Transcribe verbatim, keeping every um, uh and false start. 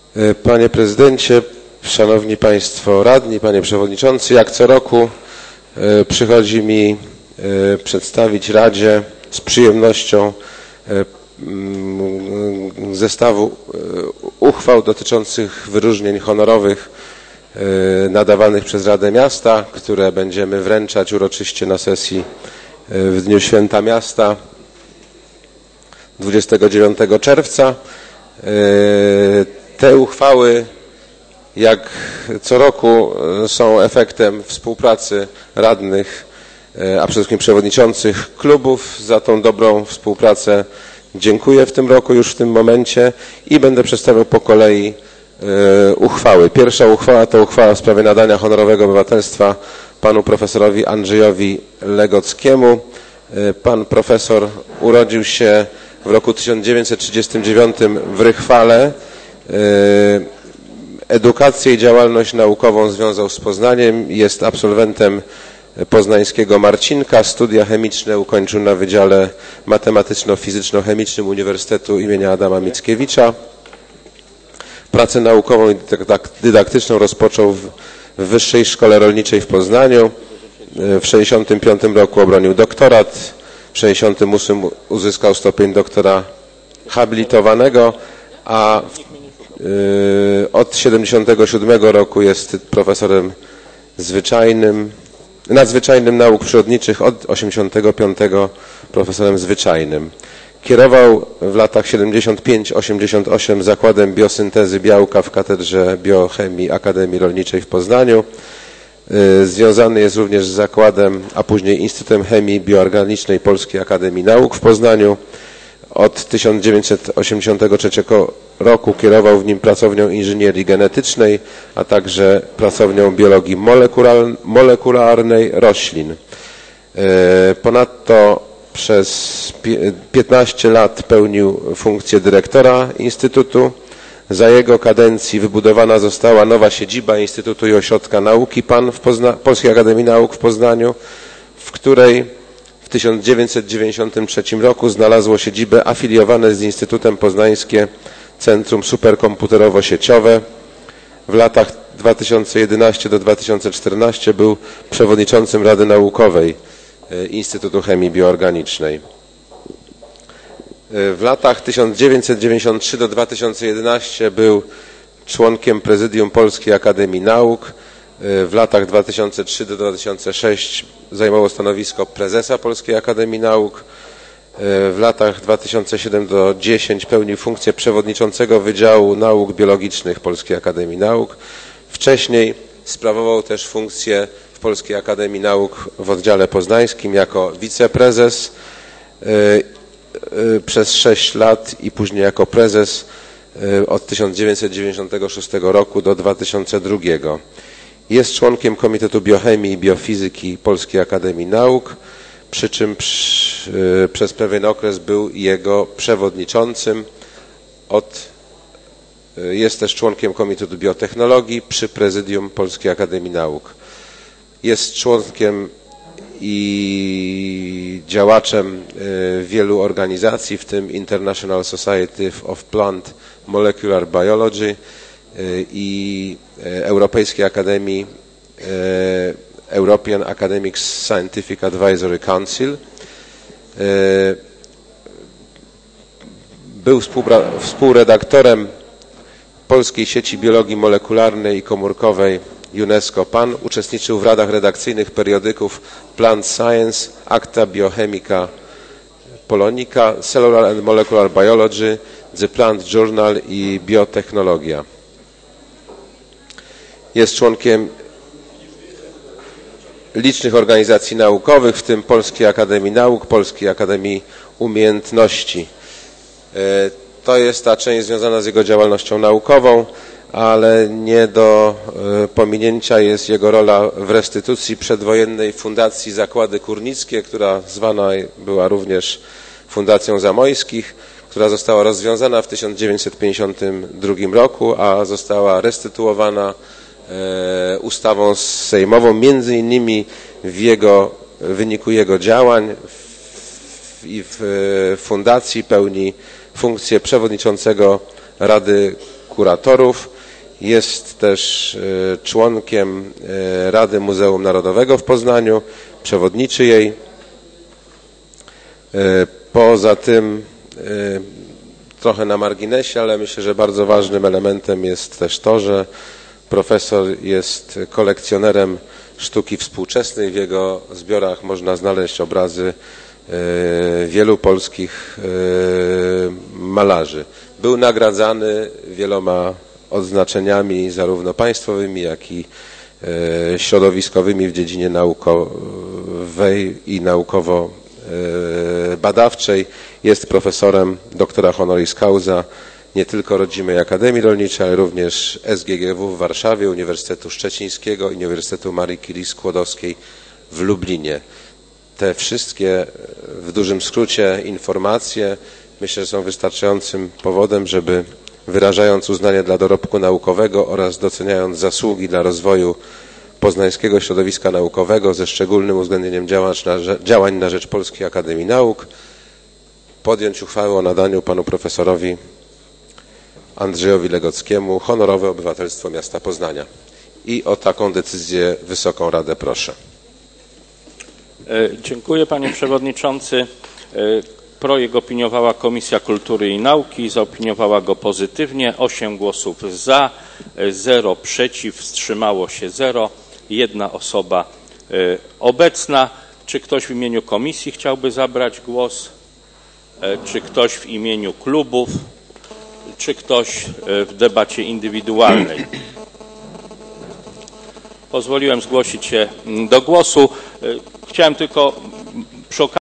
Panie Prezydencie, Szanowni Państwo Radni, Panie Przewodniczący, jak co roku przychodzi mi przedstawić Radzie z przyjemnością zestawu uchwał dotyczących wyróżnień honorowych nadawanych przez Radę Miasta, które będziemy wręczać uroczyście na sesji w Dniu Święta Miasta dwudziestego dziewiątego czerwca. Te uchwały, jak co roku, są efektem współpracy radnych, a przede wszystkim przewodniczących klubów. Za tą dobrą współpracę dziękuję w tym roku, już w tym momencie, i będę przedstawiał po kolei uchwały. Pierwsza uchwała to uchwała w sprawie nadania honorowego obywatelstwa panu profesorowi Andrzejowi Legockiemu. Pan profesor urodził się w roku tysiąc dziewięćset trzydziestym dziewiątym w Rychwale. Edukację i działalność naukową związał z Poznaniem. Jest absolwentem poznańskiego Marcinka. Studia chemiczne ukończył na Wydziale Matematyczno-Fizyczno-Chemicznym Uniwersytetu imienia Adama Mickiewicza. Pracę naukową i dydaktyczną rozpoczął w Wyższej Szkole Rolniczej w Poznaniu. W tysiąc dziewięćset sześćdziesiątym piątym roku obronił doktorat. W tysiąc dziewięćset sześćdziesiątym ósmym uzyskał stopień doktora habilitowanego, a yy, od tysiąc dziewięćset siedemdziesiątego siódmego roku jest profesorem zwyczajnym, nadzwyczajnym nauk przyrodniczych, od tysiąc dziewięćset osiemdziesiątego piątego profesorem zwyczajnym. Kierował w latach siedemdziesiąt pięć osiemdziesiąt osiem Zakładem Biosyntezy Białka w Katedrze Biochemii Akademii Rolniczej w Poznaniu. Związany jest również z Zakładem, a później Instytutem Chemii Bioorganicznej Polskiej Akademii Nauk w Poznaniu. Od tysiąc dziewięćset osiemdziesiątego trzeciego roku kierował w nim pracownią inżynierii genetycznej, a także pracownią biologii molekularnej roślin. Ponadto przez piętnaście lat pełnił funkcję dyrektora Instytutu. Za jego kadencji wybudowana została nowa siedziba Instytutu i Ośrodka Nauki PAN w Pozna- Polskiej Akademii Nauk w Poznaniu, w której w tysiąc dziewięćset dziewięćdziesiątym trzecim roku znalazło siedzibę afiliowane z Instytutem Poznańskie Centrum Superkomputerowo-Sieciowe. W latach dwa tysiące jedenastego do dwa tysiące czternastego był przewodniczącym Rady Naukowej Instytutu Chemii Bioorganicznej. W latach tysiąc dziewięćset dziewięćdziesiątego trzeciego do dwa tysiące jedenastego był członkiem Prezydium Polskiej Akademii Nauk. W latach dwa tysiące trzeciego do dwa tysiące szóstego zajmował stanowisko prezesa Polskiej Akademii Nauk. W latach dwa tysiące siódmego do dwa tysiące dziesiątego pełnił funkcję przewodniczącego Wydziału Nauk Biologicznych Polskiej Akademii Nauk. Wcześniej sprawował też funkcję w Polskiej Akademii Nauk w oddziale poznańskim jako wiceprezes przez sześć lat i później jako prezes od tysiąc dziewięćset dziewięćdziesiątego szóstego roku do dwa tysiące drugiego. Jest członkiem Komitetu Biochemii i Biofizyki Polskiej Akademii Nauk, przy czym przy, przez pewien okres był jego przewodniczącym. Od, jest też członkiem Komitetu Biotechnologii przy Prezydium Polskiej Akademii Nauk. Jest członkiem i działaczem wielu organizacji, w tym International Society of Plant Molecular Biology i Europejskiej Akademii European Academic Scientific Advisory Council. Był współredaktorem Polskiej Sieci Biologii Molekularnej i Komórkowej UNESCO PAN. Uczestniczył w radach redakcyjnych periodyków Plant Science, Acta Biochemica Polonica, Cellular and Molecular Biology, The Plant Journal i Biotechnologia. Jest członkiem licznych organizacji naukowych, w tym Polskiej Akademii Nauk, Polskiej Akademii Umiejętności. To jest ta część związana z jego działalnością naukową, ale nie do pominięcia jest jego rola w restytucji przedwojennej Fundacji Zakłady Górnickie, która zwana była również Fundacją Zamojskich, która została rozwiązana w tysiąc dziewięćset pięćdziesiątym drugim roku, a została restytuowana ustawą sejmową, między innymi w, jego, w wyniku jego działań w, i w fundacji pełni funkcję przewodniczącego Rady kuratorów. Jest też członkiem Rady Muzeum Narodowego w Poznaniu, przewodniczy jej. Poza tym, trochę na marginesie, ale myślę, że bardzo ważnym elementem jest też to, że profesor jest kolekcjonerem sztuki współczesnej. W jego zbiorach można znaleźć obrazy wielu polskich malarzy. Był nagradzany wieloma odznaczeniami zarówno państwowymi, jak i środowiskowymi w dziedzinie naukowej i naukowo-badawczej. Jest profesorem doktora honoris causa nie tylko rodzimej Akademii Rolniczej, ale również S G G W w Warszawie, Uniwersytetu Szczecińskiego i Uniwersytetu Marii Curie Skłodowskiej w Lublinie. Te wszystkie, w dużym skrócie, informacje myślę, że są wystarczającym powodem, żeby wyrażając uznanie dla dorobku naukowego oraz doceniając zasługi dla rozwoju poznańskiego środowiska naukowego ze szczególnym uwzględnieniem działań na rzecz Polskiej Akademii Nauk, podjąć uchwałę o nadaniu panu profesorowi Andrzejowi Legockiemu honorowe obywatelstwo miasta Poznania. I o taką decyzję Wysoką Radę proszę. Dziękuję, panie przewodniczący. Projekt opiniowała Komisja Kultury i Nauki, zaopiniowała go pozytywnie. osiem głosów za, zero przeciw, wstrzymało się zero, jedna osoba obecna. Czy ktoś w imieniu komisji chciałby zabrać głos? Czy ktoś w imieniu klubów? Czy ktoś w debacie indywidualnej? Pozwoliłem zgłosić się do głosu. Chciałem tylko przy okazji